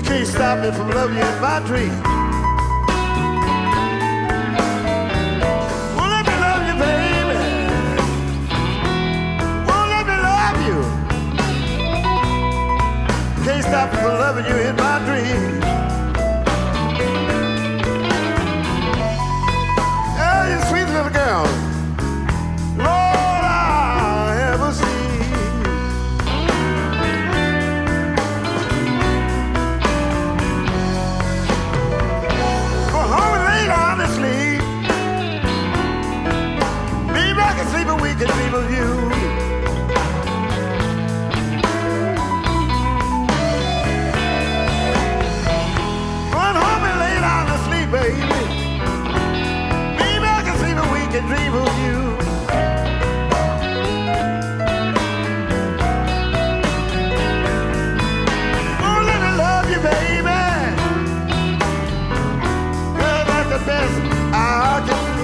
can't stop me from loving you in my dreams. Won't let me love you, baby. Won't let me love you. Can't stop me from loving you in my dreams. Oh, you sweet little girl. Lord, I ever see. Go home and lay down to sleep. Maybe I can sleep and we can dream of you. Run home and lay down to sleep, baby. Maybe I can sleep and we can dream of you. Oh, let me love you, baby. Girl, that's the best I can do.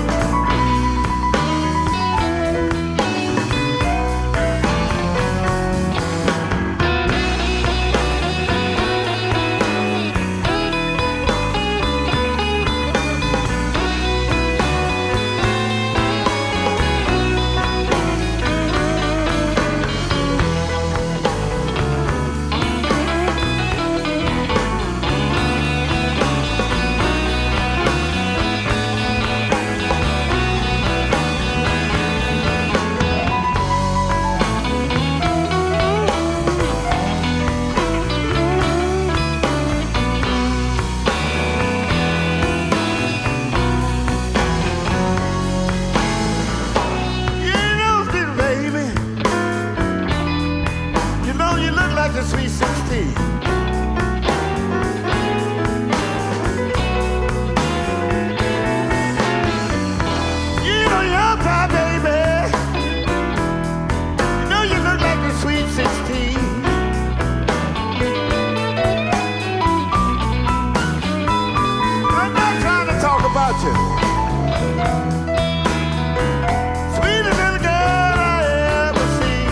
The sweet 16. You know you're proud, baby. You know you look like the sweet 16. I'm not trying to talk about you. Sweetest little girl I ever seen.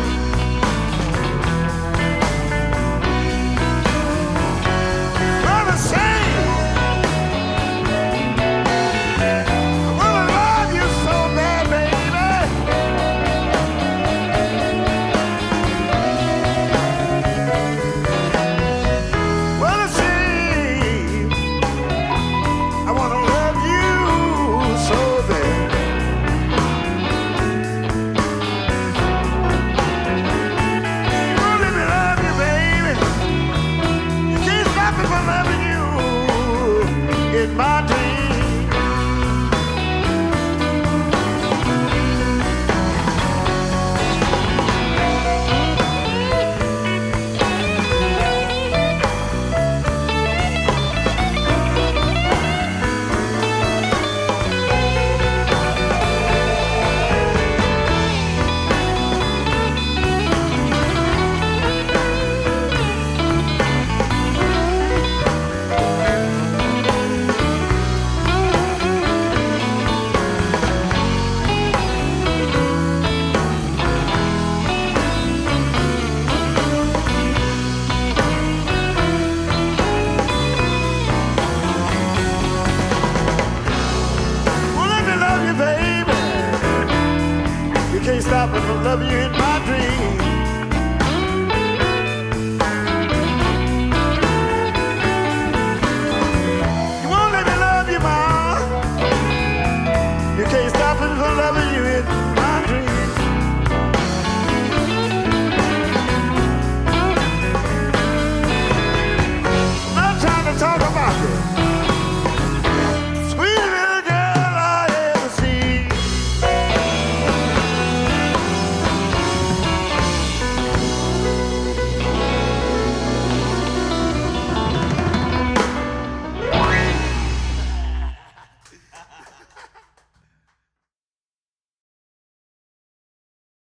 In my dream, can't stop me from loving you in my dreams. You won't let me love you, Ma. You can't stop me from loving you in my